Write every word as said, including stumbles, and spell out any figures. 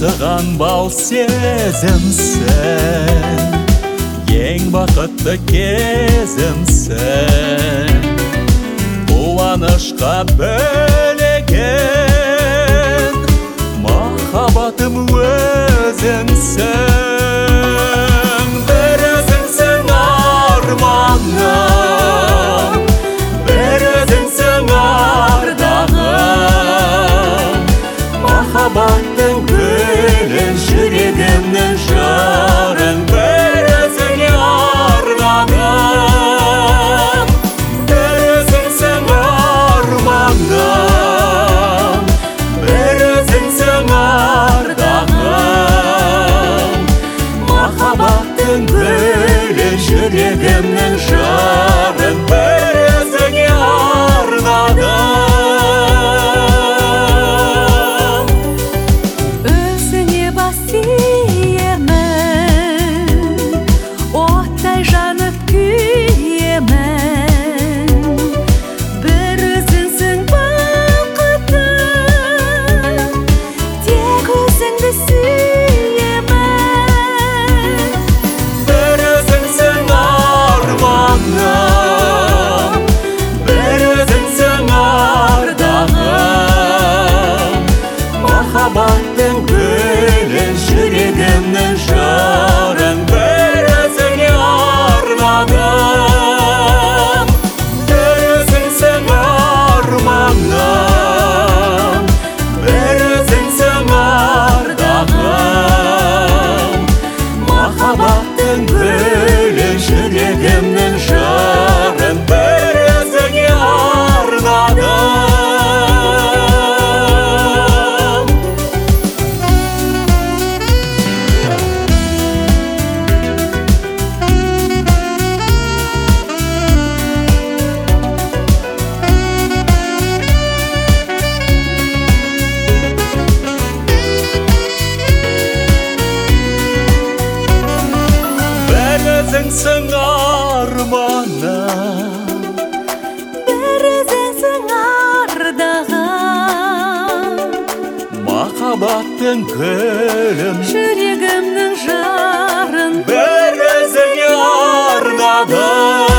саған бал сезімсің, ең бақытты кезімсің. Қуанышқа бөлеген махаббатым өзіңсің. Бір өзіңсің арманым, бір өзіңсің ардағым. Махаббаттың гүлі, жүрегімнің жырын бір өзіңе арнадым. Бір өзіңсің арманым, бір өзіңсің ардағым. Махаббаттың гүлі, жүрегімнің жырын бір өзіңе арнадым. Махаббаттың гүлі, жүрегімнің жырын бір өзіңе арнадым. Бір өзіңсің арманым, бір өзіңсің ардағым. Махаббаттың гүлі, жүрегімнің жырын бір өзіңе арнадым. Өзіңсің арманым, бір өзіңсің ардағым. махаббаттың гүлін, жүрегімнің жарын бір өзіңе арнадым.